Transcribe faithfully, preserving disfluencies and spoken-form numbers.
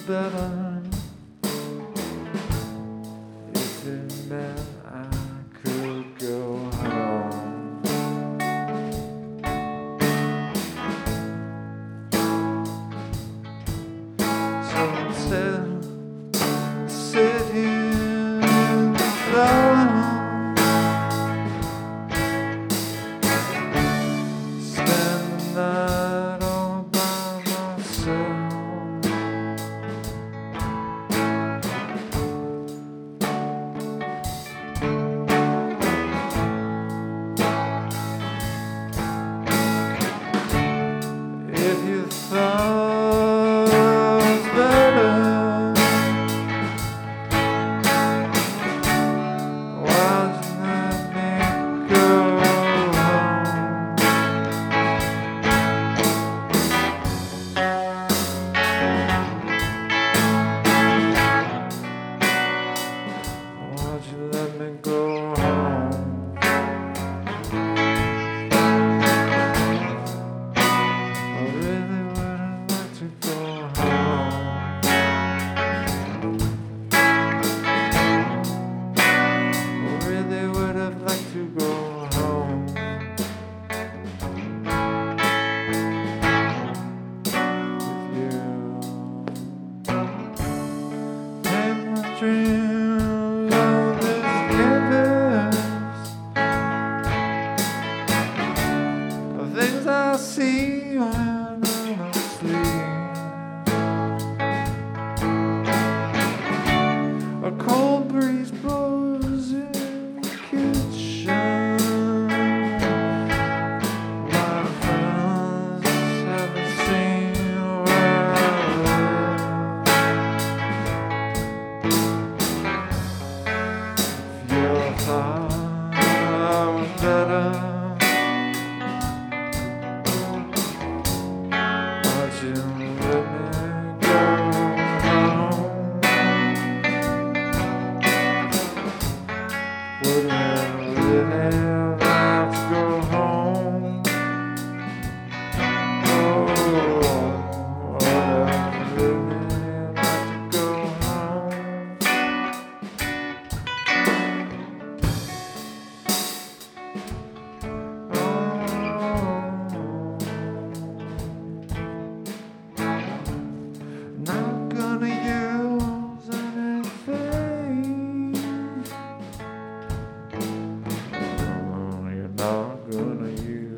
better if it meant I could go home. So instead, sit here in the flower, spend the night all by myself. If you thought it was better, why'd you let me go home? Why'd you let me go home? I really wouldn't like to go home. I really would have liked to go home with you. And my dream of this canvas of things I see when I'm asleep. A cold breeze blows in the kitchen. My friends haven't seen where I live. If you thought I was better, why'd you let me go home? Would I really like to go home? Oh, would I really like to go home? Not gonna use anything. Oh, you're not gonna use